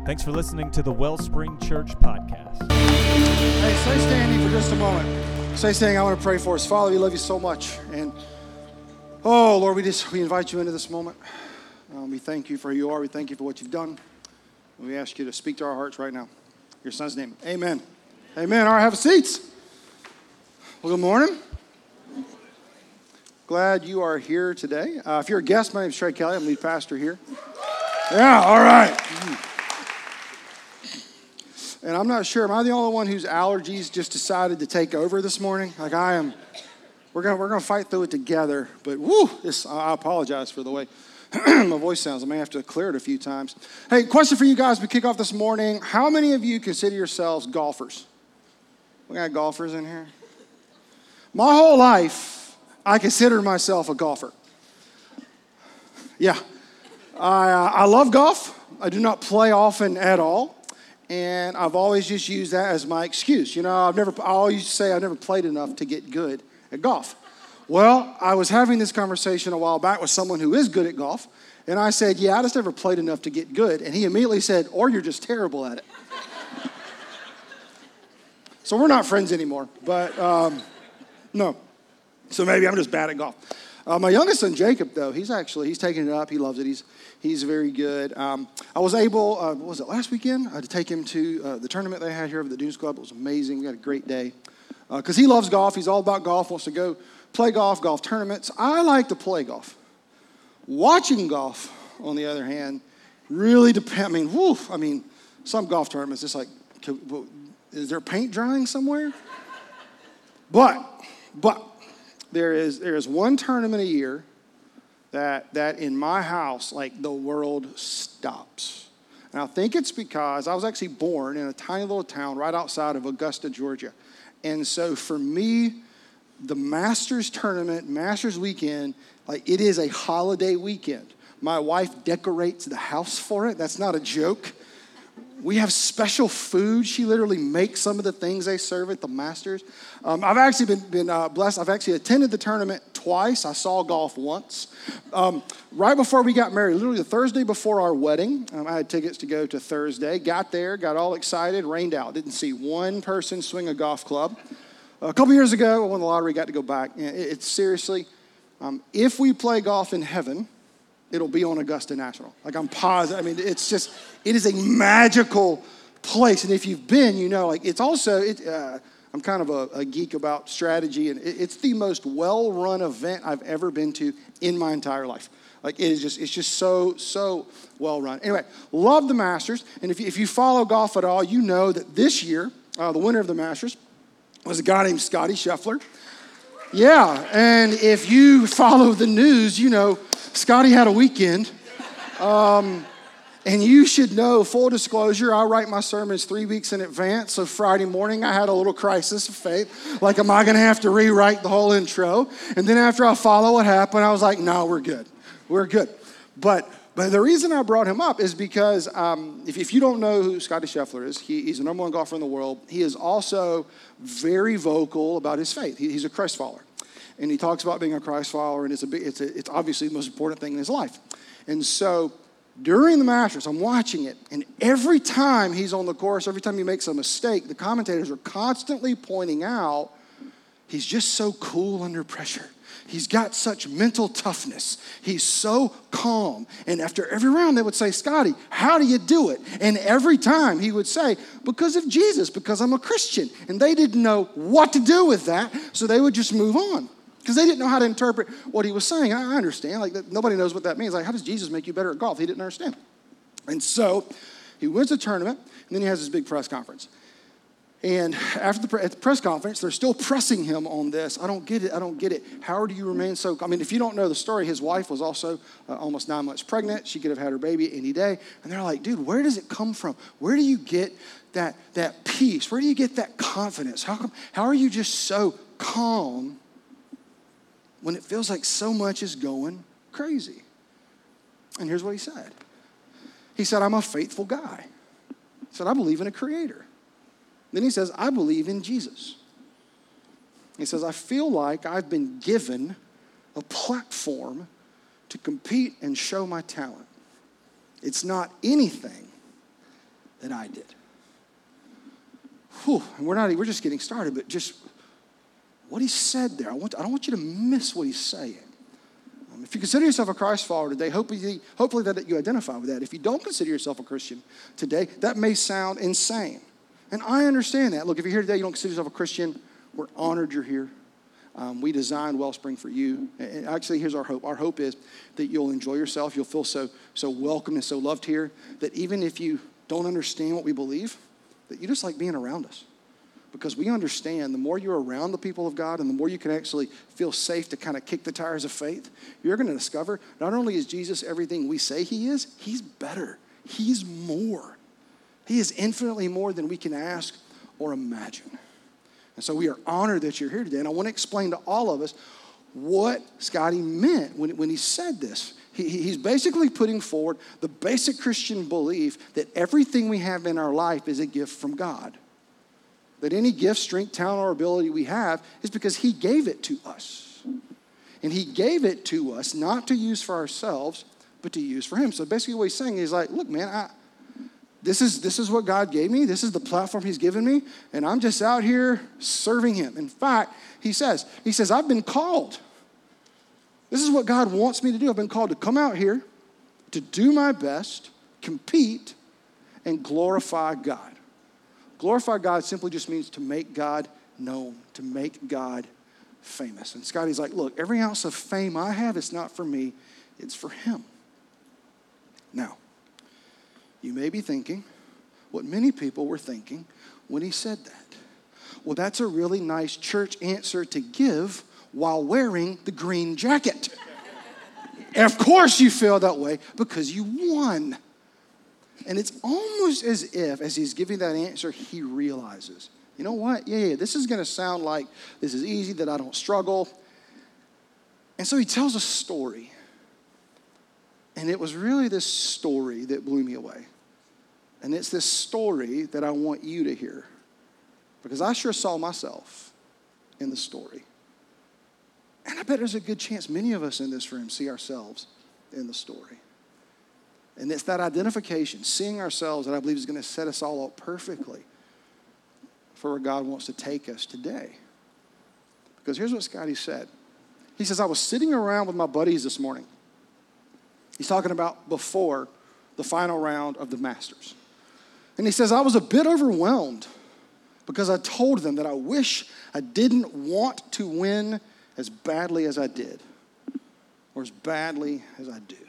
Thanks for listening to the Wellspring Church podcast. Hey, stay standing for just a moment. Stay standing. I want to pray for us. Father, we love you so much. And, oh, Lord, we invite you into this moment. We thank you for who you are. We thank you for what you've done. And we ask you to speak to our hearts right now. In your son's name, amen. Amen. All right, have a seat. Well, good morning. Glad you are here today. If you're a guest, my name is Trey Kelly. I'm lead pastor here. Yeah, all right. And I'm not sure, am I the only one whose allergies just decided to take over this morning? Like I am, we're gonna fight through it together. But woo, I apologize for the way my voice sounds. I may have to clear it a few times. Hey, question for you guys, we kick off this morning. How many of you consider yourselves golfers? We got golfers in here. My whole life, I consider myself a golfer. Yeah, I love golf. I do not play often at all. And I've always just used that as my excuse. You know, I always say I've never played enough to get good at golf. Well, I was having this conversation a while back with someone who is good at golf. And I said, yeah, I just never played enough to get good. And he immediately said, or you're just terrible at it. So we're not friends anymore. But no. So maybe I'm just bad at golf. My youngest son, Jacob, though, he's taking it up. He loves it. He's very good. I was able, what was it, last weekend? To take him to the tournament they had here over the Dunes Club. It was amazing. We had a great day. Because he loves golf. He's all about golf, wants to go play golf tournaments. I like to play golf. Watching golf, on the other hand, really depends. I mean, some golf tournaments, it's like, is there paint drying somewhere? But there is one tournament a year that in my house, like the world stops. And I think it's because I was actually born in a tiny little town right outside of Augusta, Georgia. And so for me, the Masters tournament, Masters weekend, like it is a holiday weekend. My wife decorates the house for it. That's not a joke. We have special food. She literally makes some of the things they serve at the Masters. I've actually been blessed. I've actually attended the tournament twice. I saw golf once. Right before we got married, literally the Thursday before our wedding, I had tickets to go to Thursday. Got there, got all excited, rained out. Didn't see one person swing a golf club. A couple years ago, I won the lottery, got to go back. It's seriously, if we play golf in heaven, it'll be on Augusta National. Like I'm positive. I mean, it is a magical place. And if you've been, you know, like it's also, I'm kind of a geek about strategy, and it's the most well-run event I've ever been to in my entire life. Like it's just so well-run. Anyway, love the Masters. And if you follow golf at all, you know that this year, the winner of the Masters was a guy named Scotty Scheffler. Yeah, and if you follow the news, you know, Scotty had a weekend. And you should know, full disclosure, I write my sermons 3 weeks in advance. So Friday morning, I had a little crisis of faith. Like, am I going to have to rewrite the whole intro? And then after I follow what happened, I was like, no, we're good. We're good. But the reason I brought him up is because if you don't know who Scotty Scheffler is, he's the number one golfer in the world. He is also very vocal about his faith. He's a Christ follower. And he talks about being a Christ follower, and it's obviously the most important thing in his life. And so during the Masters, I'm watching it, and every time he's on the course, every time he makes a mistake, the commentators are constantly pointing out he's just so cool under pressure. He's got such mental toughness. He's so calm. And after every round, they would say, Scotty, how do you do it? And every time he would say, because of Jesus, because I'm a Christian. And they didn't know what to do with that, so they would just move on. Because they didn't know how to interpret what he was saying. I understand. Like, nobody knows what that means. Like, how does Jesus make you better at golf? He didn't understand. And so he wins the tournament, and then he has this big press conference. And at the press conference, they're still pressing him on this. I don't get it. How do you remain so? I mean, if you don't know the story, his wife was also almost 9 months pregnant. She could have had her baby any day. And they're like, dude, where does it come from? Where do you get that peace? Where do you get that confidence? How are you just so calm when it feels like so much is going crazy? And here's what he said. He said, I'm a faithful guy. He said, I believe in a creator. Then he says, I believe in Jesus. He says, I feel like I've been given a platform to compete and show my talent. It's not anything that I did. Whew, and we're just getting started, but just what he said there, I don't want you to miss what he's saying. If you consider yourself a Christ follower today, hopefully that you identify with that. If you don't consider yourself a Christian today, that may sound insane. And I understand that. Look, if you're here today, you don't consider yourself a Christian, we're honored you're here. We designed Wellspring for you. And actually, here's our hope. Our hope is that you'll enjoy yourself. You'll feel so welcome and so loved here that even if you don't understand what we believe, that you just like being around us. Because we understand the more you're around the people of God and the more you can actually feel safe to kind of kick the tires of faith, you're going to discover not only is Jesus everything we say he is, he's better. He's more. He is infinitely more than we can ask or imagine. And so we are honored that you're here today. And I want to explain to all of us what Scotty meant when he said this. He's basically putting forward the basic Christian belief that everything we have in our life is a gift from God. That any gift, strength, talent, or ability we have is because he gave it to us. And he gave it to us not to use for ourselves, but to use for him. So basically what he's saying is like, look, man, this is what God gave me. This is the platform he's given me. And I'm just out here serving him. In fact, he says, I've been called. This is what God wants me to do. I've been called to come out here, to do my best, compete, and glorify God. Glorify God simply just means to make God known, to make God famous. And Scotty's like, look, every ounce of fame I have, it's not for me, it's for him. Now, you may be thinking what many people were thinking when he said that. Well, that's a really nice church answer to give while wearing the green jacket. And of course you feel that way because you won. And it's almost as if, as he's giving that answer, he realizes, you know what? Yeah, this is going to sound like this is easy, that I don't struggle. And so he tells a story. And it was really this story that blew me away. And it's this story that I want you to hear. Because I sure saw myself in the story. And I bet there's a good chance many of us in this room see ourselves in the story. And it's that identification, seeing ourselves, that I believe is going to set us all up perfectly for where God wants to take us today. Because here's what Scotty said. He says, I was sitting around with my buddies this morning. He's talking about before the final round of the Masters. And he says, I was a bit overwhelmed because I told them that I wish I didn't want to win as badly as I did, or as badly as I do.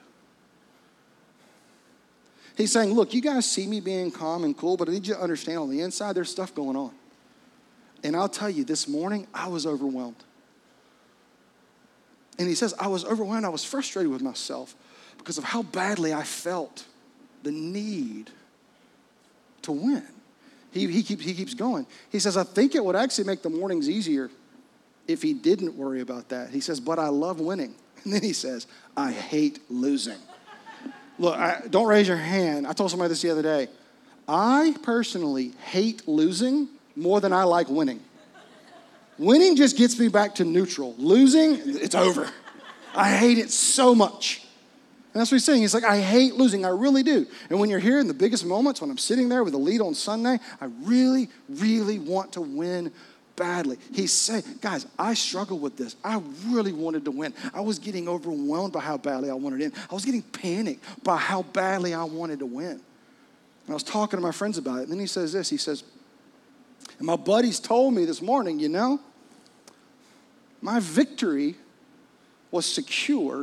He's saying, look, you guys see me being calm and cool, but I need you to understand on the inside there's stuff going on. And I'll tell you, this morning I was overwhelmed. And he says, I was overwhelmed. I was frustrated with myself because of how badly I felt the need to win. He keeps going. He says, I think it would actually make the mornings easier if he didn't worry about that. He says, but I love winning. And then he says, I hate losing. Look, don't raise your hand. I told somebody this the other day. I personally hate losing more than I like winning. Winning just gets me back to neutral. Losing, it's over. I hate it so much. And that's what he's saying. He's like, I hate losing. I really do. And when you're here in the biggest moments, when I'm sitting there with the lead on Sunday, I really, really want to win badly. He's saying, guys, I struggle with this. I really wanted to win. I was getting overwhelmed by how badly I wanted in. I was getting panicked by how badly I wanted to win. And I was talking to my friends about it. And then he says this. He says, and my buddies told me this morning, you know, my victory was secure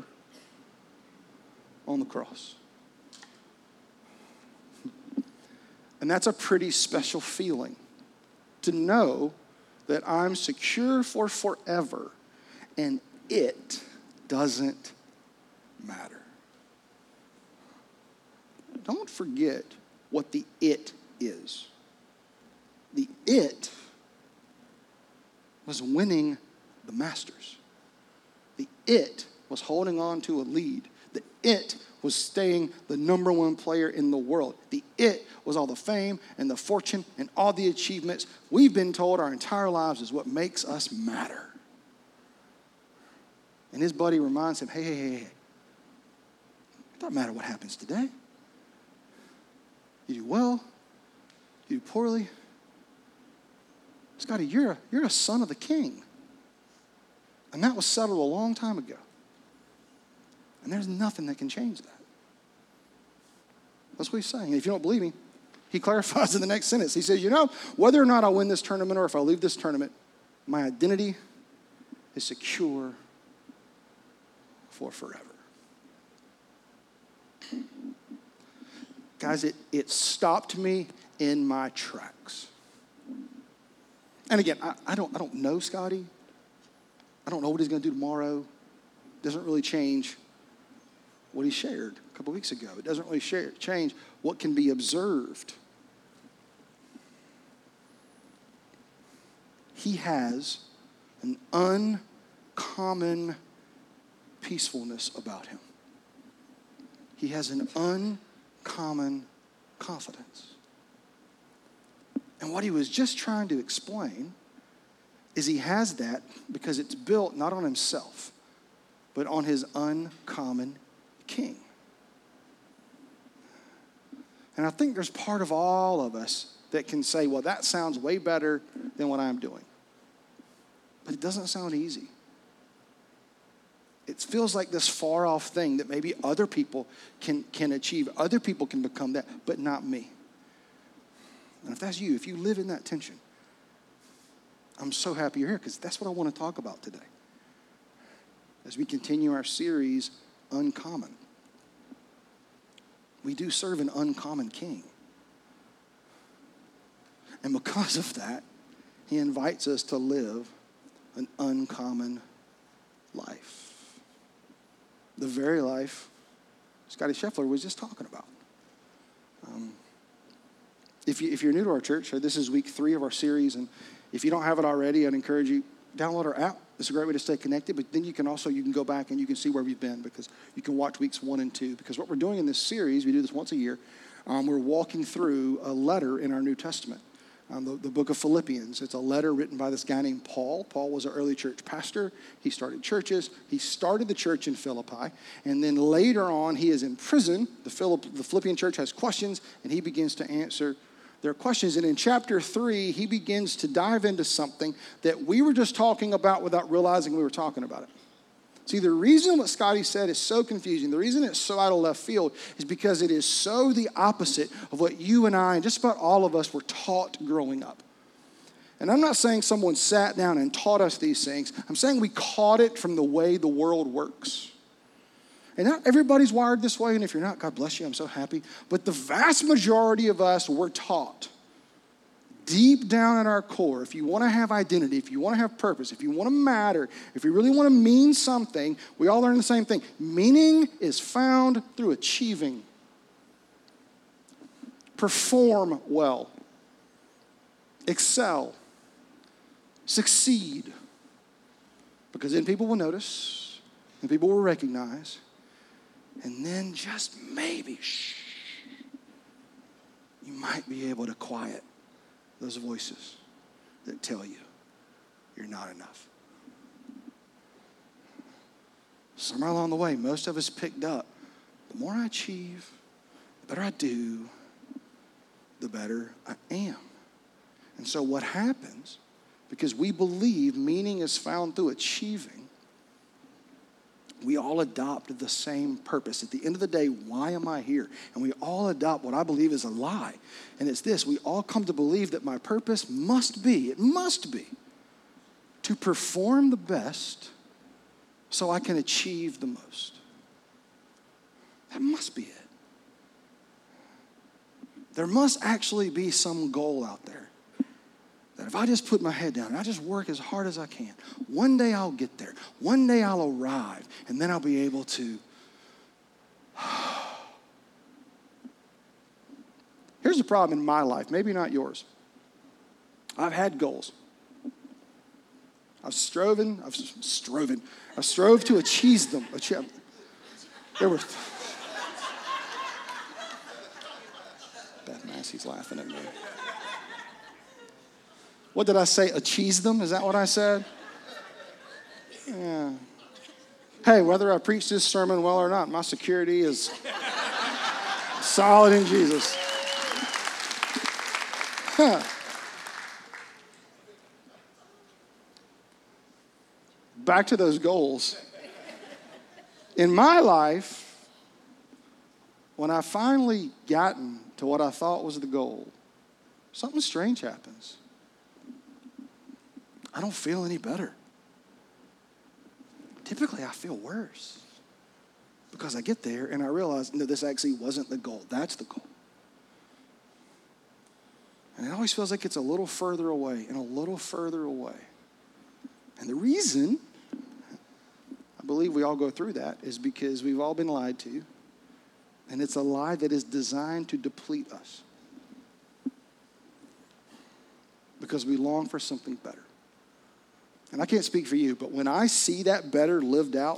on the cross. And that's a pretty special feeling to know that I'm secure for forever and it doesn't matter. Don't forget what the it is. The it was winning the Masters. The it was holding on to a lead. The it was staying the number one player in the world. The it was all the fame and the fortune and all the achievements we've been told our entire lives is what makes us matter. And his buddy reminds him, hey. It doesn't matter what happens today. You do well, do poorly. Scotty, you're a son of the king. And that was settled a long time ago. And there's nothing that can change that. That's what he's saying. And if you don't believe me, he clarifies in the next sentence. He says, whether or not I win this tournament or if I leave this tournament, my identity is secure for forever. Guys, it stopped me in my tracks. And again, I don't know Scotty. I don't know what he's going to do tomorrow. It doesn't really change what he shared a couple weeks ago. It doesn't really change what can be observed. He has an uncommon peacefulness about him. He has an uncommon confidence. And what he was just trying to explain is he has that because it's built not on himself, but on his uncommon king. And I think there's part of all of us that can say, well, that sounds way better than what I'm doing. But it doesn't sound easy. It feels like this far off thing that maybe other people can achieve. Other people can become that, but not me. And if that's you, if you live in that tension, I'm so happy you're here because that's what I want to talk about today. As we continue our series, Uncommon. We do serve an uncommon king. And because of that, he invites us to live an uncommon life. The very life Scotty Scheffler was just talking about. If you're new to our church, this is week 3 of our series, and if you don't have it already, I'd encourage you, download our app. It's a great way to stay connected, but then you can go back and you can see where we've been because you can watch weeks 1 and 2. Because what we're doing in this series, we do this once a year, we're walking through a letter in our New Testament, the book of Philippians. It's a letter written by this guy named Paul. Paul was an early church pastor. He started churches. He started the church in Philippi, and then later on, he is in prison. The Philippian church has questions, and he begins to answer their questions. And in chapter 3, he begins to dive into something that we were just talking about without realizing we were talking about it. See, the reason what Scotty said is so confusing, the reason it's so out of left field is because it is so the opposite of what you and I and just about all of us were taught growing up. And I'm not saying someone sat down and taught us these things. I'm saying we caught it from the way the world works. And not everybody's wired this way, and if you're not, God bless you, I'm so happy. But the vast majority of us were taught deep down in our core, if you want to have identity, if you want to have purpose, if you want to matter, if you really want to mean something, we all learn the same thing. Meaning is found through achieving. Perform well. Excel. Succeed. Because then people will notice, and people will recognize, and then just maybe, you might be able to quiet those voices that tell you you're not enough. Somewhere along the way, most of us picked up, the more I achieve, the better I do, the better I am. And so what happens, because we believe meaning is found through achieving, we all adopt the same purpose. At the end of the day, why am I here? And we all adopt what I believe is a lie. And it's this, we all come to believe that my purpose must be to perform the best so I can achieve the most. That must be it. There must actually be some goal out there. That if I just put my head down and I just work as hard as I can, one day I'll get there. One day I'll arrive, and then I'll be able to. Here's the problem in my life, maybe not yours. I've had goals. I've strove to achieve them. There were. Beth Massey's laughing at me. What did I say? Achieve them? Is that what I said? Yeah. Hey, whether I preach this sermon well or not, my security is solid in Jesus. Back to those goals. In my life, when I finally gotten to what I thought was the goal, something strange happens. I don't feel any better. Typically, I feel worse because I get there and I realize, no, this actually wasn't the goal. That's the goal. And it always feels like it's a little further away and a little further away. And the reason I believe we all go through that is because we've all been lied to, and it's a lie that is designed to deplete us because we long for something better. And I can't speak for you, but when I see that better lived out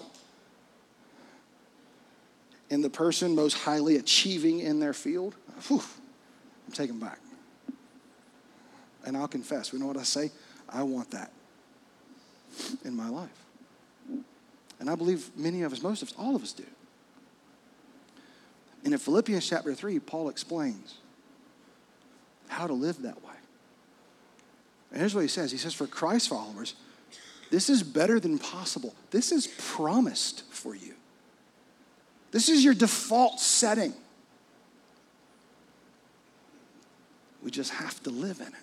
in the person most highly achieving in their field, I'm taken back. And I'll confess, you know what I say? I want that in my life. And I believe many of us, most of us, all of us do. And in Philippians chapter 3, Paul explains how to live that way. And here's what he says. He says, for Christ followers, this is better than possible. This is promised for you. This is your default setting. We just have to live in it.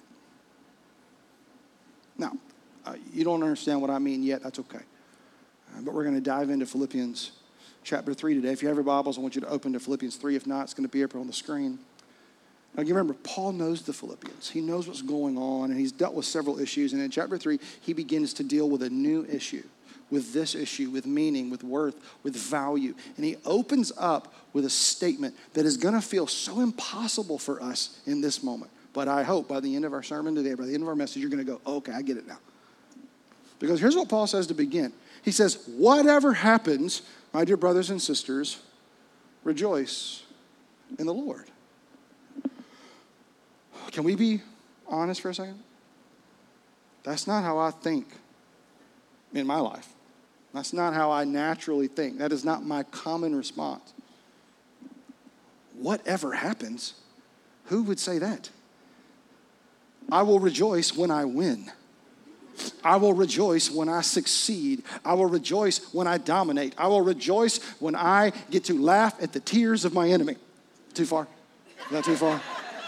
Now, you don't understand what I mean yet. That's okay. But we're going to dive into Philippians chapter 3 today. If you have your Bibles, I want you to open to Philippians 3. If not, it's going to be up on the screen. Now, you remember, Paul knows the Philippians. He knows what's going on, and he's dealt with several issues. And in chapter 3, he begins to deal with a new issue, with this issue, with meaning, with worth, with value. And he opens up with a statement that is going to feel so impossible for us in this moment. But I hope by the end of our sermon today, by the end of our message, you're going to go, okay, I get it now. Because here's what Paul says to begin. He says, whatever happens, my dear brothers and sisters, rejoice in the Lord. Can we be honest for a second? That's not how I think in my life. That's not how I naturally think. That is not my common response. Whatever happens, who would say that? I will rejoice when I win. I will rejoice when I succeed. I will rejoice when I dominate. I will rejoice when I get to laugh at the tears of my enemy. Too far? Is that too far?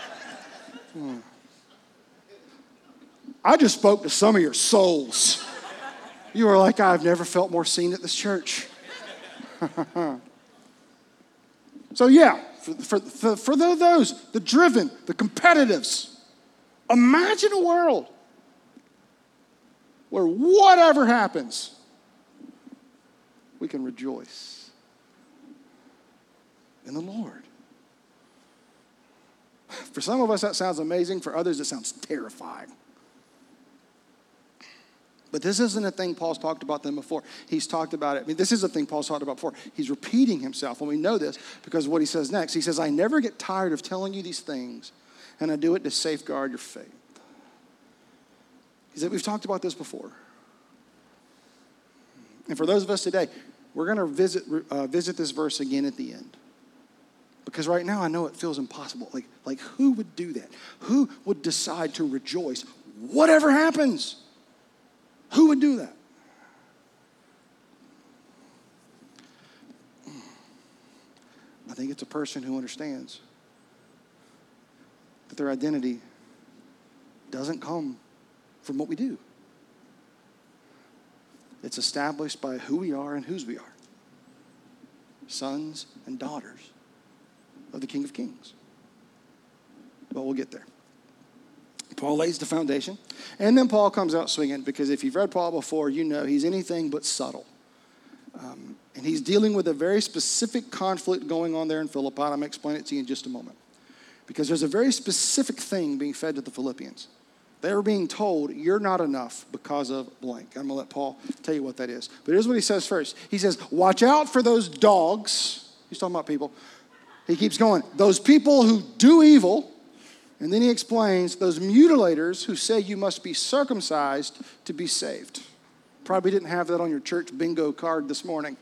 I just spoke to some of your souls. You are like, I've never felt more seen at this church. So yeah, for those, the driven, the competitives, imagine a world where whatever happens, we can rejoice in the Lord. For some of us, that sounds amazing. For others, it sounds terrifying. But this isn't a thing Paul's talked about them before. He's talked about it. I mean, this is a thing Paul's talked about before. He's repeating himself, and we know this because of what he says next. He says, I never get tired of telling you these things, and I do it to safeguard your faith. He said, we've talked about this before. And for those of us today, we're going to visit this verse again at the end. Because right now I know it feels impossible. Like who would do that? Who would decide to rejoice whatever happens? Who would do that? I think it's a person who understands that their identity doesn't come from what we do. It's established by who we are and whose we are. Sons and daughters of the King of Kings. But we'll get there. Paul lays the foundation, and then Paul comes out swinging, because if you've read Paul before, you know he's anything but subtle. And he's dealing with a very specific conflict going on there in Philippi. I'm going to explain it to you in just a moment. Because there's a very specific thing being fed to the Philippians. They were being told, you're not enough because of blank. I'm going to let Paul tell you what that is. But here's what he says first. He says, watch out for those dogs. He's talking about people. He keeps going, those people who do evil. And then he explains, those mutilators who say you must be circumcised to be saved. Probably didn't have that on your church bingo card this morning.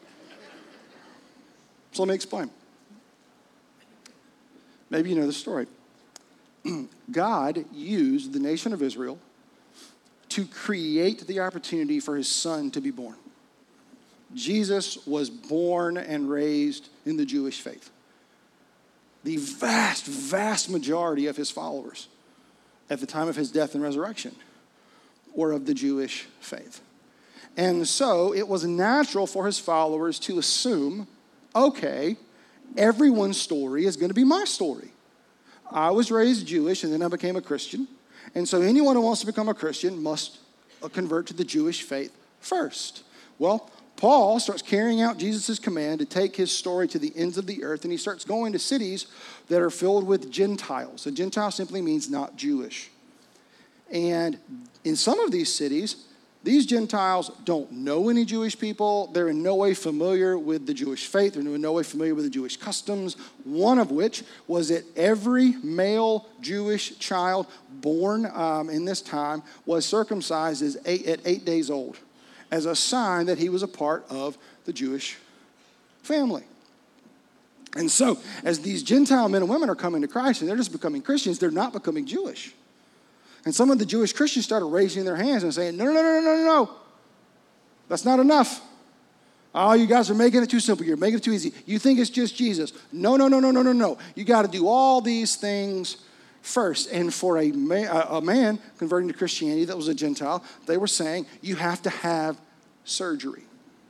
So let me explain. Maybe you know the story. God used the nation of Israel to create the opportunity for his son to be born. Jesus was born and raised in the Jewish faith. The vast, vast majority of his followers at the time of his death and resurrection were of the Jewish faith. And so it was natural for his followers to assume, okay, everyone's story is going to be my story. I was raised Jewish and then I became a Christian. And so anyone who wants to become a Christian must convert to the Jewish faith first. Well, Paul starts carrying out Jesus' command to take his story to the ends of the earth, and he starts going to cities that are filled with Gentiles. A Gentile simply means not Jewish. And in some of these cities, these Gentiles don't know any Jewish people. They're in no way familiar with the Jewish faith. They're in no way familiar with the Jewish customs, one of which was that every male Jewish child born in this time was circumcised at 8 days old as a sign that he was a part of the Jewish family. And so, as these Gentile men and women are coming to Christ and they're just becoming Christians, they're not becoming Jewish. And some of the Jewish Christians started raising their hands and saying, no. That's not enough. Oh, you guys are making it too simple. You're making it too easy. You think it's just Jesus. No. You got to do all these things first. And for a man converting to Christianity that was a Gentile, they were saying, you have to have surgery.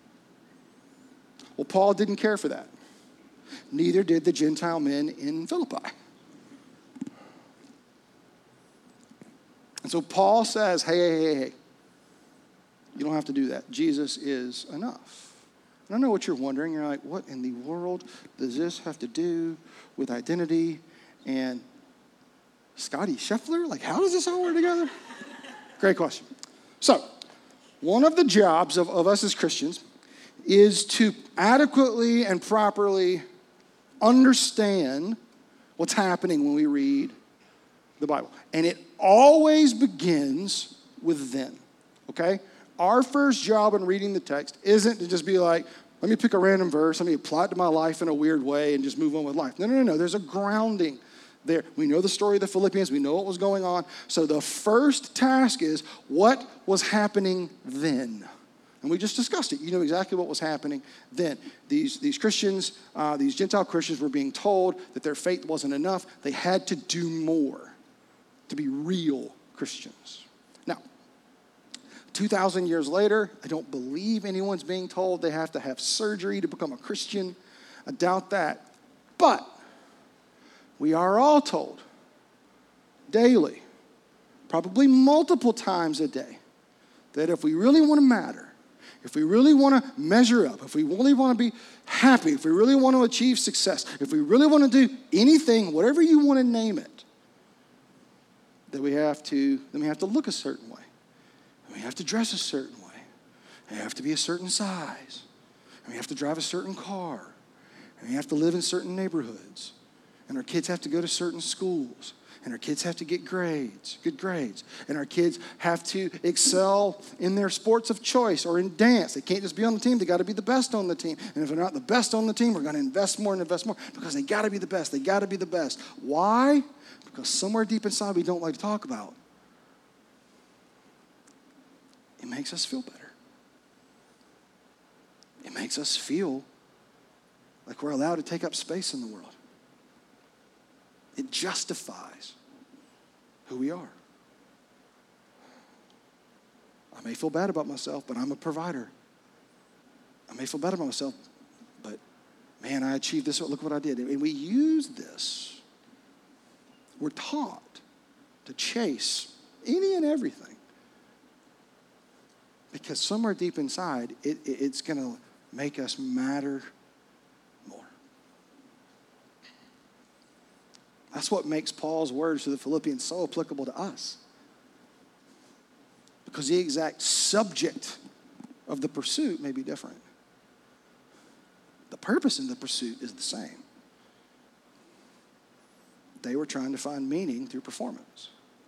Well, Paul didn't care for that. Neither did the Gentile men in Philippi. And so Paul says, hey, you don't have to do that. Jesus is enough. And I know what you're wondering. You're like, what in the world does this have to do with identity and Scotty Scheffler? Like, how does this all work together? Great question. So, one of the jobs of us as Christians is to adequately and properly understand what's happening when we read the Bible. And it always begins with then, okay? Our first job in reading the text isn't to just be like, let me pick a random verse, let me apply it to my life in a weird way and just move on with life. No. There's a grounding there. We know the story of the Philippians. We know what was going on. So the first task is, what was happening then? And we just discussed it. You know exactly what was happening then. These Christians, these Gentile Christians were being told that their faith wasn't enough. They had to do more to be real Christians. Now, 2,000 years later, I don't believe anyone's being told they have to have surgery to become a Christian. I doubt that. But we are all told daily, probably multiple times a day, that if we really want to matter, if we really want to measure up, if we really want to be happy, if we really want to achieve success, if we really want to do anything, whatever you want to name it, that we have to look a certain way. And we have to dress a certain way. And we have to be a certain size. And we have to drive a certain car. And we have to live in certain neighborhoods. And our kids have to go to certain schools. And our kids have to get good grades. And our kids have to excel in their sports of choice or in dance. They can't just be on the team. They got to be the best on the team. And if they're not the best on the team, we're going to invest more because they got to be the best. They got to be the best. Why? Because somewhere deep inside we don't like to talk about. It makes us feel better. It makes us feel like we're allowed to take up space in the world. It justifies who we are. I may feel bad about myself, but I'm a provider. I may feel bad about myself, but man, I achieved this. Look what I did. And we use this. We're taught to chase any and everything. Because somewhere deep inside, it's going to make us matter more. That's what makes Paul's words to the Philippians so applicable to us. Because the exact subject of the pursuit may be different. The purpose in the pursuit is the same. They were trying to find meaning through performance.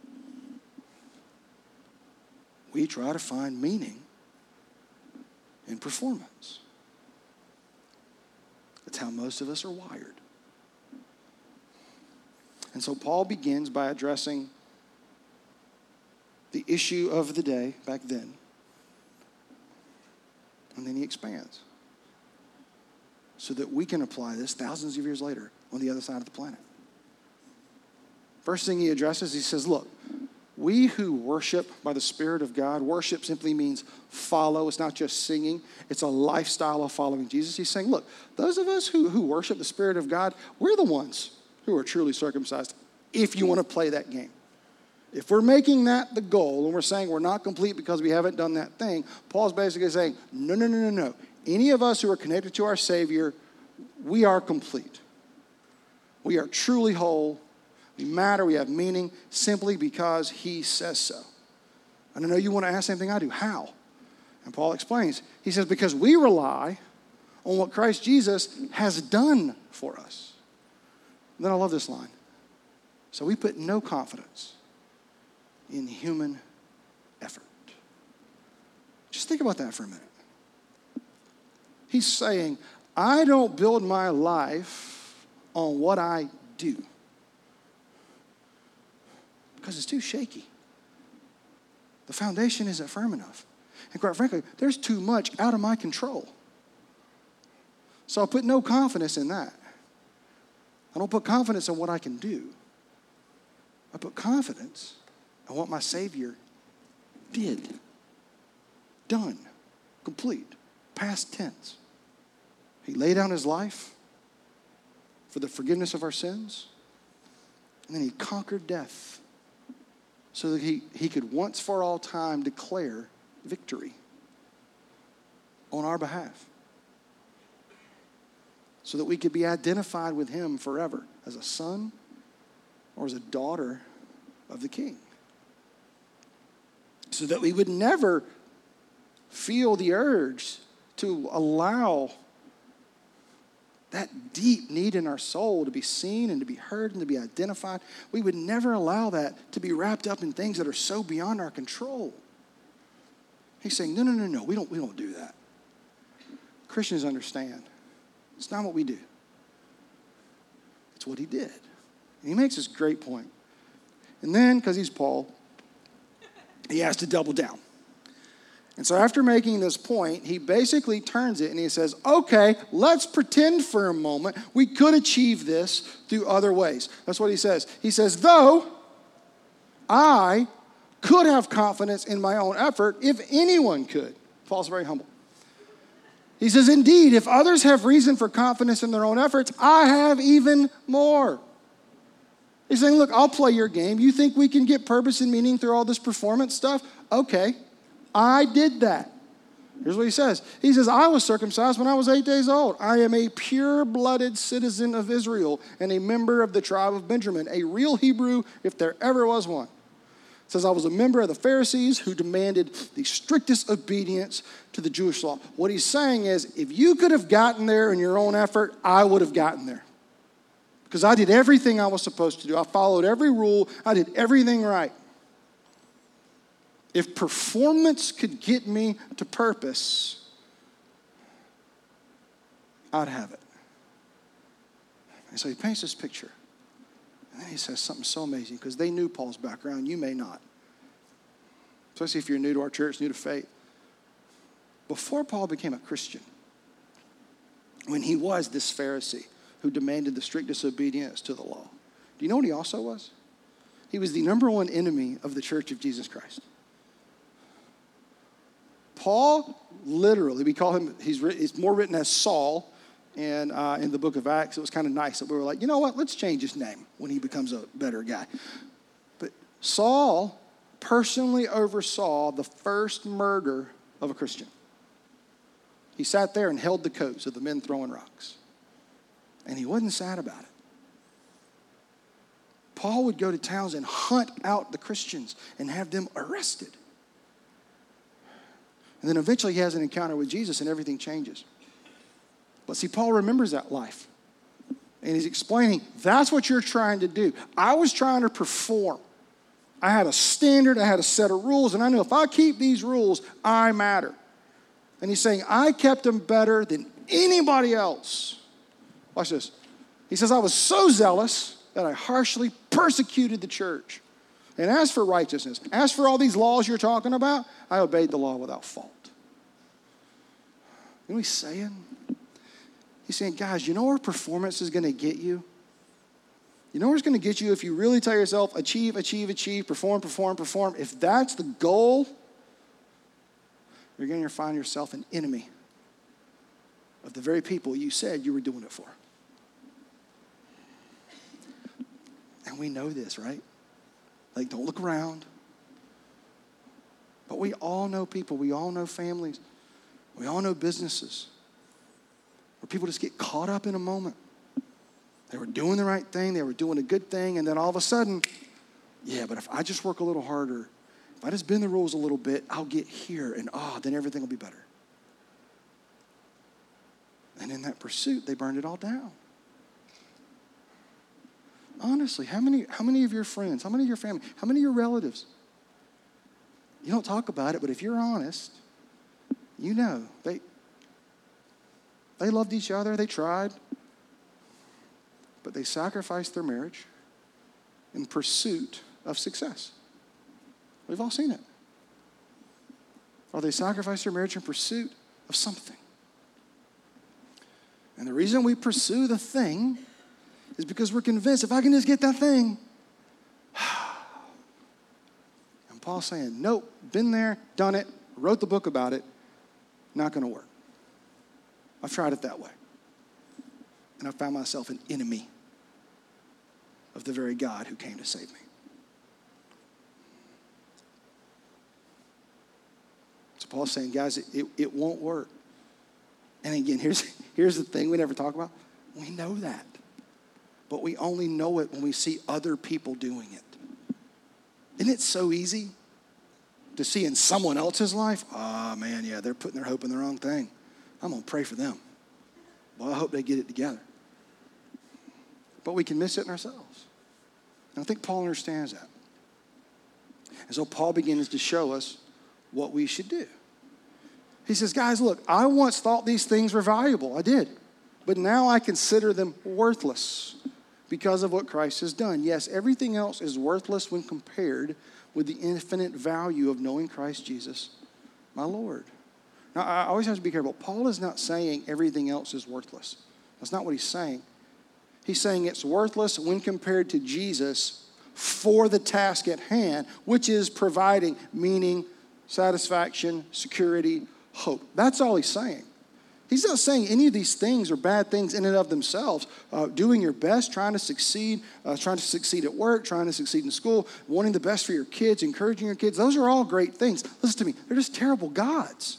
We try to find meaning in performance. That's how most of us are wired. And so Paul begins by addressing the issue of the day back then. And then he expands so that we can apply this thousands of years later on the other side of the planet. First thing he addresses, he says, look, we who worship by the Spirit of God, worship simply means follow. It's not just singing. It's a lifestyle of following Jesus. He's saying, look, those of us who worship the Spirit of God, we're the ones who are truly circumcised, if you want to play that game. If we're making that the goal and we're saying we're not complete because we haven't done that thing, Paul's basically saying, no. Any of us who are connected to our Savior, we are complete. We are truly whole. We matter. We have meaning simply because he says so. And I know you want to ask the same thing I do. How? And Paul explains. He says, because we rely on what Christ Jesus has done for us. And then I love this line. So we put no confidence in human effort. Just think about that for a minute. He's saying, I don't build my life on what I do because it's too shaky. The foundation isn't firm enough. And quite frankly, there's too much out of my control. So I put no confidence in that. I don't put confidence in what I can do. I put confidence in what my Savior did. Done. Complete. Past tense. He laid down his life for the forgiveness of our sins. And then he conquered death so that he could once for all time declare victory on our behalf. So that we could be identified with him forever as a son or as a daughter of the King. So that we would never feel the urge to allow that deep need in our soul to be seen and to be heard and to be identified. We would never allow that to be wrapped up in things that are so beyond our control. He's saying, no, we don't do that. Christians understand. It's not what we do. It's what he did. And he makes this great point. And then, because he's Paul, he has to double down. And so after making this point, he basically turns it and he says, okay, let's pretend for a moment we could achieve this through other ways. That's what he says. He says, though I could have confidence in my own effort if anyone could. Paul's very humble. He says, indeed, if others have reason for confidence in their own efforts, I have even more. He's saying, look, I'll play your game. You think we can get purpose and meaning through all this performance stuff? Okay, I did that. Here's what he says. He says, I was circumcised when I was 8 days old. I am a pure-blooded citizen of Israel and a member of the tribe of Benjamin, a real Hebrew if there ever was one. It says, I was a member of the Pharisees who demanded the strictest obedience to the Jewish law. What he's saying is, if you could have gotten there in your own effort, I would have gotten there. Because I did everything I was supposed to do. I followed every rule. I did everything right. If performance could get me to purpose, I'd have it. And so he paints this picture. And then he says something so amazing, because they knew Paul's background. You may not. Especially if you're new to our church, new to faith. Before Paul became a Christian, when he was this Pharisee who demanded the strictest obedience to the law, do you know what he also was? He was the number one enemy of the church of Jesus Christ. Paul, literally, we call him, he's more written as Saul, and in the book of Acts, it was kind of nice that we were like, you know what, let's change his name when he becomes a better guy. But Saul personally oversaw the first murder of a Christian. He sat there and held the coats of the men throwing rocks. And he wasn't sad about it. Paul would go to towns and hunt out the Christians and have them arrested. And then eventually he has an encounter with Jesus and everything changes. But see, Paul remembers that life. And he's explaining, that's what you're trying to do. I was trying to perform. I had a standard, I had a set of rules, and I knew if I keep these rules, I matter. And he's saying, I kept them better than anybody else. Watch this. He says, I was so zealous that I harshly persecuted the church. And as for righteousness, as for all these laws you're talking about, I obeyed the law without fault. You know what he's saying? He's saying, guys, you know where performance is going to get you? You know where it's going to get you if you really tell yourself, achieve, achieve, achieve, perform, perform, perform. If that's the goal, you're going to find yourself an enemy of the very people you said you were doing it for. And we know this, right? Like, don't look around. But we all know people. We all know families. We all know businesses where people just get caught up in a moment. They were doing the right thing. They were doing a good thing. And then all of a sudden, yeah, but if I just work a little harder, if I just bend the rules a little bit, I'll get here. And then everything will be better. And in that pursuit, they burned it all down. Honestly, how many of your friends, how many of your family, how many of your relatives, you don't talk about it, but if you're honest, you know, they loved each other, they tried, but they sacrificed their marriage in pursuit of success. We've all seen it. Or they sacrificed their marriage in pursuit of something. And the reason we pursue the thing is because we're convinced if I can just get that thing. And Paul's saying, nope, been there, done it, wrote the book about it, not going to work. I've tried it that way. And I found myself an enemy of the very God who came to save me. So Paul's saying, guys, it won't work. And again, here's the thing we never talk about. We know that. But we only know it when we see other people doing it. Isn't it so easy to see in someone else's life? Oh, man, yeah, they're putting their hope in the wrong thing. I'm going to pray for them. Well, I hope they get it together. But we can miss it in ourselves. And I think Paul understands that. And so Paul begins to show us what we should do. He says, guys, look, I once thought these things were valuable. I did. But now I consider them worthless because of what Christ has done. Yes, everything else is worthless when compared with the infinite value of knowing Christ Jesus, my Lord. Now, I always have to be careful. Paul is not saying everything else is worthless. That's not what he's saying. He's saying it's worthless when compared to Jesus for the task at hand, which is providing meaning, satisfaction, security, hope. That's all he's saying. He's not saying any of these things are bad things in and of themselves. Doing your best, trying to succeed at work, trying to succeed in school, wanting the best for your kids, encouraging your kids. Those are all great things. Listen to me. They're just terrible gods.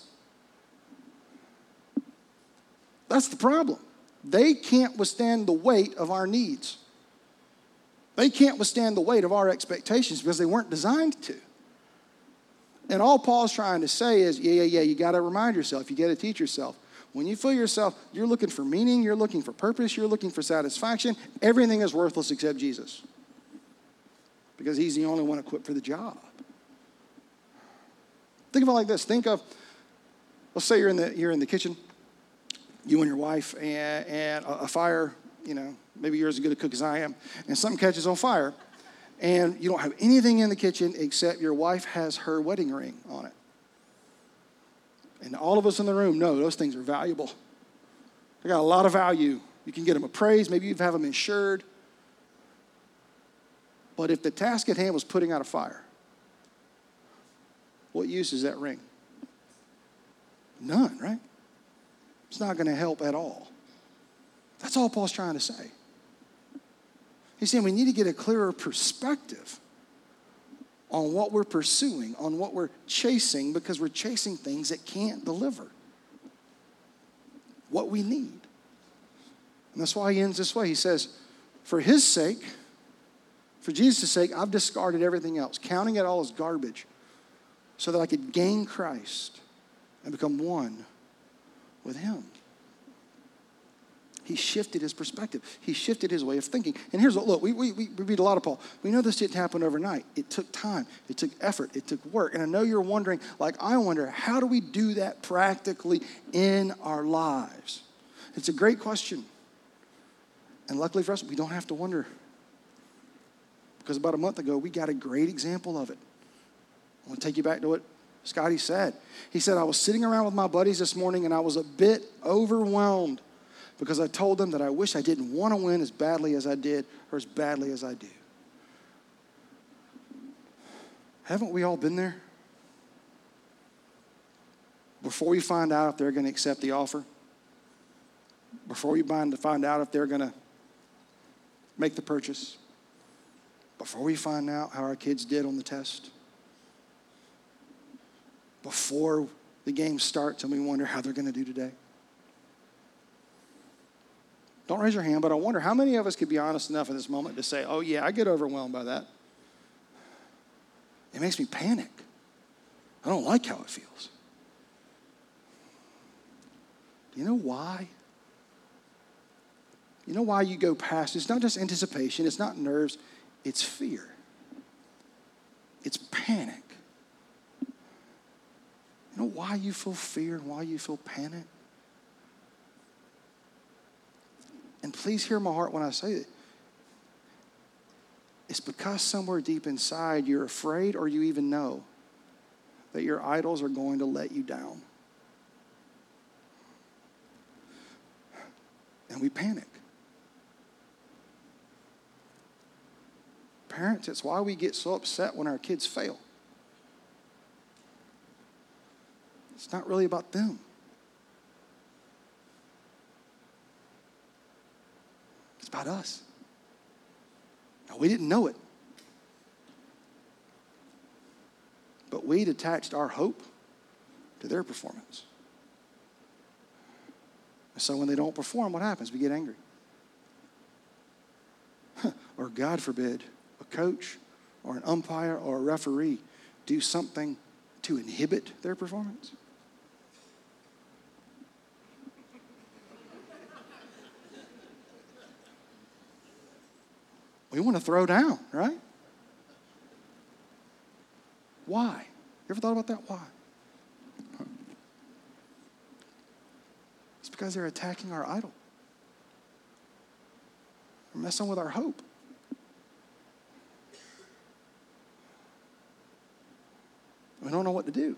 That's the problem. They can't withstand the weight of our needs. They can't withstand the weight of our expectations because they weren't designed to. And all Paul's trying to say is, you got to remind yourself, you got to teach yourself. When you feel yourself, you're looking for meaning, you're looking for purpose, you're looking for satisfaction, everything is worthless except Jesus. Because he's the only one equipped for the job. Think of it like this. Think of, let's say you're in the kitchen, you and your wife, and a fire, maybe you're as good a cook as I am, and something catches on fire, and you don't have anything in the kitchen except your wife has her wedding ring on it. And all of us in the room know those things are valuable. They got a lot of value. You can get them appraised. Maybe you have them insured. But if the task at hand was putting out a fire, what use is that ring? None, right? It's not going to help at all. That's all Paul's trying to say. He's saying we need to get a clearer perspective on what we're pursuing, on what we're chasing, because we're chasing things that can't deliver what we need. And that's why he ends this way. He says, for his sake, for Jesus' sake, I've discarded everything else, counting it all as garbage, so that I could gain Christ and become one with him. He shifted his perspective. He shifted his way of thinking. And here's what, look, we read a lot of Paul. We know this didn't happen overnight. It took time. It took effort. It took work. And I know you're wondering, like I wonder, how do we do that practically in our lives? It's a great question. And luckily for us, we don't have to wonder. Because about a month ago, we got a great example of it. I want to take you back to what Scotty said. He said, I was sitting around with my buddies this morning and I was a bit overwhelmed because I told them that I wish I didn't want to win as badly as I did or as badly as I do. Haven't we all been there? Before we find out if they're going to accept the offer, before we find out if they're going to make the purchase, before we find out how our kids did on the test, before the game starts and we wonder how they're going to do today. Don't raise your hand, but I wonder how many of us could be honest enough in this moment to say, oh yeah, I get overwhelmed by that. It makes me panic. I don't like how it feels. Do you know why? You know why you go past? It's not just anticipation. It's not nerves. It's fear. It's panic. You know why you feel fear and why you feel panic? And please hear my heart when I say it. It's because somewhere deep inside you're afraid or you even know that your idols are going to let you down. And we panic. Parents, it's why we get so upset when our kids fail. It's not really about them. It's about us. Now, we didn't know it. But we'd attached our hope to their performance. And so when they don't perform, what happens? We get angry. Or God forbid, a coach or an umpire or a referee do something to inhibit their performance. We want to throw down, right? Why? You ever thought about that? Why? It's because they're attacking our idol. They're messing with our hope. We don't know what to do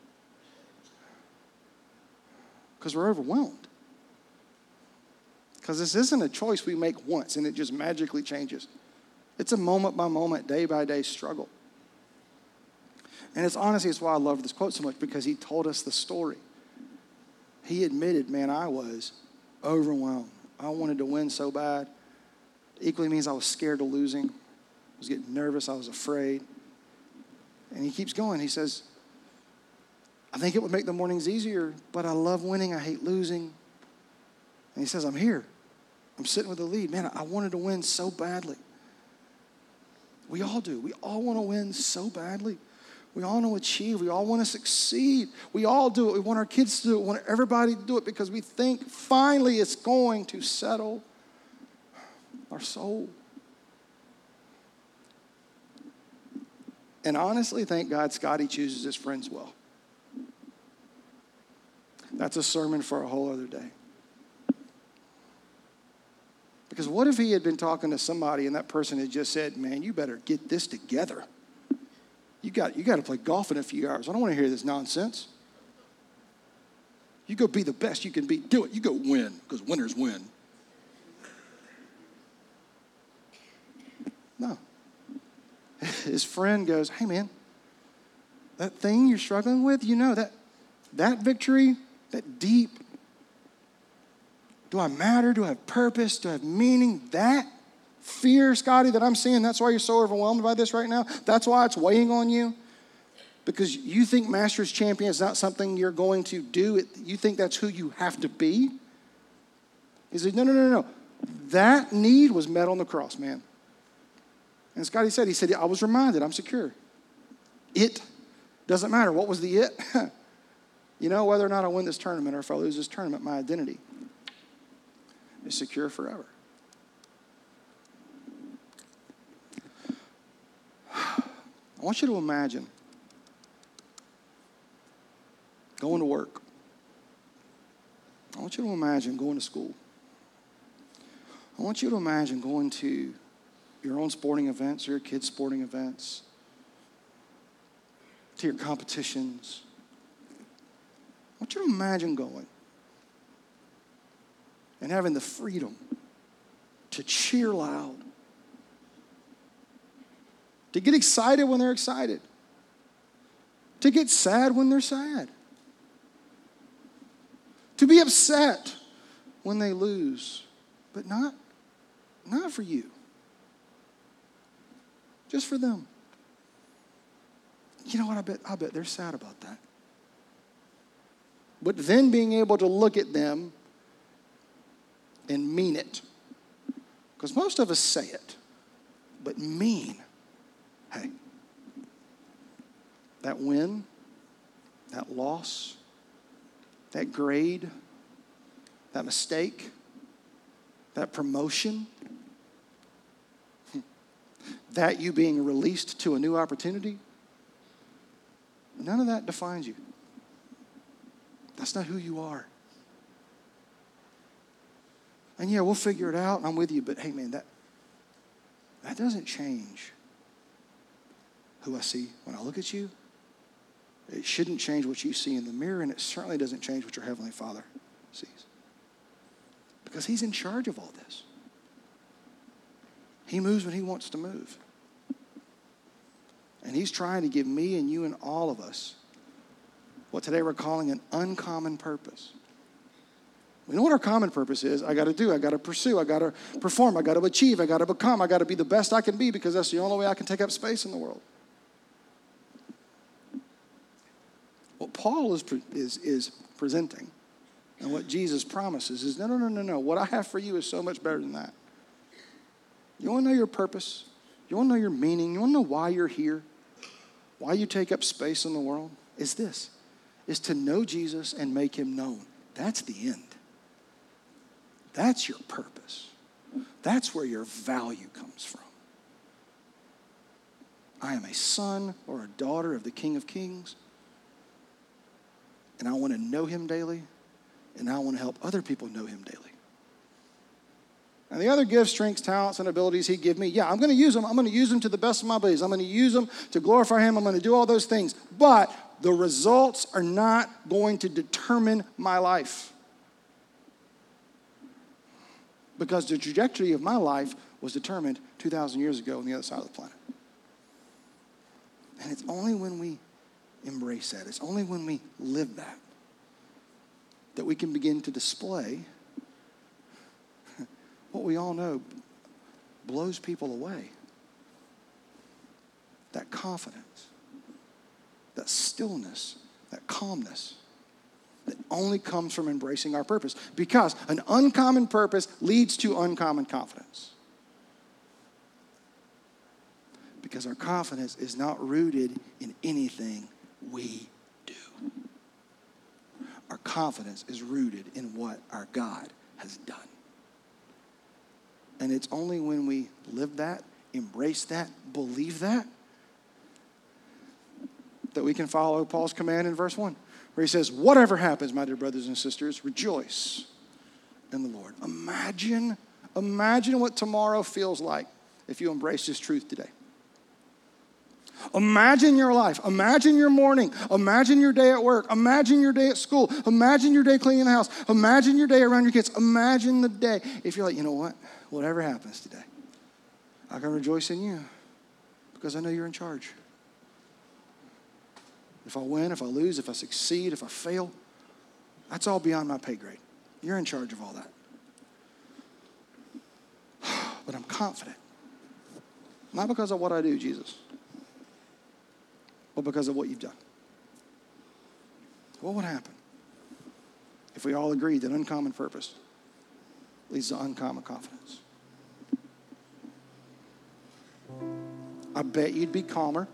because we're overwhelmed. Because this isn't a choice we make once and it just magically changes. It's a moment-by-moment, day-by-day struggle. And it's why I love this quote so much, because he told us the story. He admitted, man, I was overwhelmed. I wanted to win so bad. It equally means I was scared of losing. I was getting nervous. I was afraid. And he keeps going. He says, I think it would make the mornings easier, but I love winning. I hate losing. And he says, I'm here. I'm sitting with the lead. Man, I wanted to win so badly. We all do. We all want to win so badly. We all want to achieve. We all want to succeed. We all do it. We want our kids to do it. We want everybody to do it because we think finally it's going to settle our soul. And honestly, thank God Scotty chooses his friends well. That's a sermon for a whole other day. Because what if he had been talking to somebody and that person had just said, man, you better get this together. You got to play golf in a few hours. I don't want to hear this nonsense. You go be the best you can be. Do it. You go win, because winners win. No. His friend goes, hey, man, that thing you're struggling with, you know, that victory, that deep, do I matter? Do I have purpose? Do I have meaning? That fear, Scotty, that I'm seeing, that's why you're so overwhelmed by this right now. That's why it's weighing on you. Because you think Masters Champion is not something you're going to do. You think that's who you have to be. He said, no. That need was met on the cross, man. And Scotty said, I was reminded, I'm secure. It doesn't matter. What was the it? You know, whether or not I win this tournament or if I lose this tournament, my identity is secure forever. I want you to imagine going to work. I want you to imagine going to school. I want you to imagine going to your own sporting events or your kids' sporting events, to your competitions. I want you to imagine going and having the freedom to cheer loud, to get excited when they're excited, to get sad when they're sad, to be upset when they lose, but not for you, just for them. You know what, I bet they're sad about that. But then being able to look at them and mean it. Because most of us say it, but mean, hey, that win, that loss, that grade, that mistake, that promotion, that you being released to a new opportunity, none of that defines you. That's not who you are. And yeah, we'll figure it out. I'm with you, but hey, man, that doesn't change who I see when I look at you. It shouldn't change what you see in the mirror, and it certainly doesn't change what your Heavenly Father sees. Because He's in charge of all this. He moves when He wants to move. And He's trying to give me and you and all of us what today we're calling an uncommon purpose. We know what our common purpose is. I got to do, I got to pursue, I got to perform, I got to achieve, I got to become, I got to be the best I can be because that's the only way I can take up space in the world. What Paul is presenting and what Jesus promises is no. What I have for you is so much better than that. You want to know your purpose? You want to know your meaning? You want to know why you're here? Why you take up space in the world? Is this. Is to know Jesus and make Him known. That's the end. That's your purpose. That's where your value comes from. I am a son or a daughter of the King of Kings, and I want to know Him daily, and I want to help other people know Him daily. And the other gifts, strengths, talents, and abilities He gave me, yeah, I'm going to use them. I'm going to use them to the best of my abilities. I'm going to use them to glorify Him. I'm going to do all those things. But the results are not going to determine my life. Because the trajectory of my life was determined 2,000 years ago on the other side of the planet. And it's only when we embrace that, it's only when we live that we can begin to display what we all know blows people away. That confidence, that stillness, that calmness that only comes from embracing our purpose. Because an uncommon purpose leads to uncommon confidence. Because our confidence is not rooted in anything we do. Our confidence is rooted in what our God has done. And it's only when we live that, embrace that, believe that we can follow Paul's command in verse 1, where he says, whatever happens, my dear brothers and sisters, rejoice in the Lord. Imagine what tomorrow feels like if you embrace this truth today. Imagine your life. Imagine your morning. Imagine your day at work. Imagine your day at school. Imagine your day cleaning the house. Imagine your day around your kids. Imagine the day. If you're like, you know what? Whatever happens today, I can rejoice in you because I know you're in charge. If I win, if I lose, if I succeed, if I fail, that's all beyond my pay grade. You're in charge of all that. But I'm confident. Not because of what I do, Jesus, but because of what you've done. What would happen if we all agreed that uncommon purpose leads to uncommon confidence? I bet you'd be calmer.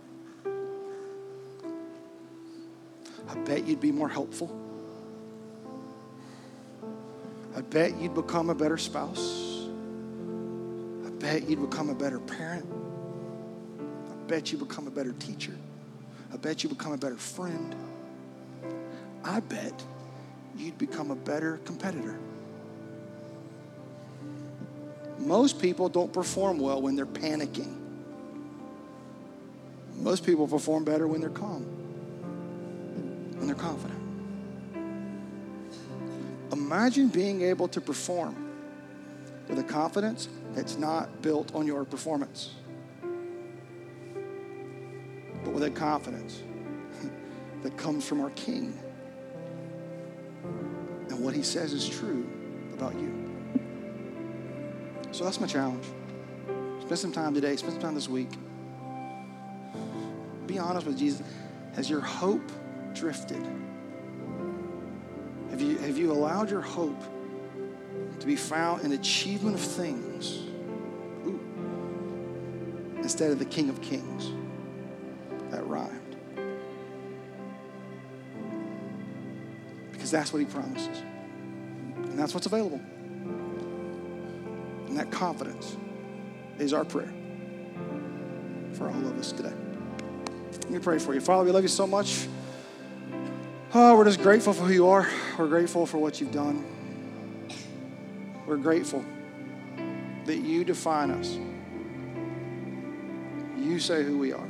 I bet you'd be more helpful. I bet you'd become a better spouse. I bet you'd become a better parent. I bet you'd become a better teacher. I bet you become a better friend. I bet you'd become a better competitor. Most people don't perform well when they're panicking. Most people perform better when they're calm, when they're confident. Imagine being able to perform with a confidence that's not built on your performance, but with a confidence that comes from our King. And what he says is true about you. So that's my challenge. Spend some time today, spend some time this week. Be honest with Jesus. Has your hope drifted? Have you allowed your hope to be found in achievement of things instead of the King of Kings? That rhymed. Because that's what he promises. And that's what's available. And that confidence is our prayer for all of us today. Let me pray for you. Father, we love you so much. Oh, we're just grateful for who you are. We're grateful for what you've done. We're grateful that you define us. You say who we are.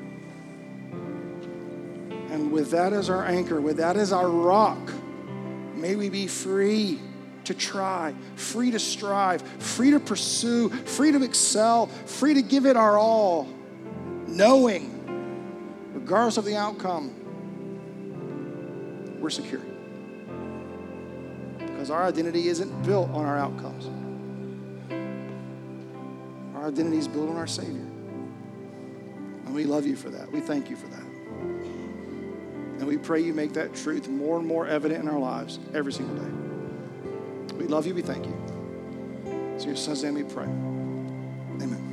And with that as our anchor, with that as our rock, may we be free to try, free to strive, free to pursue, free to excel, free to give it our all, knowing, regardless of the outcome, we're secure. Because our identity isn't built on our outcomes. Our identity is built on our Savior. And we love you for that. We thank you for that. And we pray you make that truth more and more evident in our lives every single day. We love you. We thank you. So in your son's name we pray. Amen.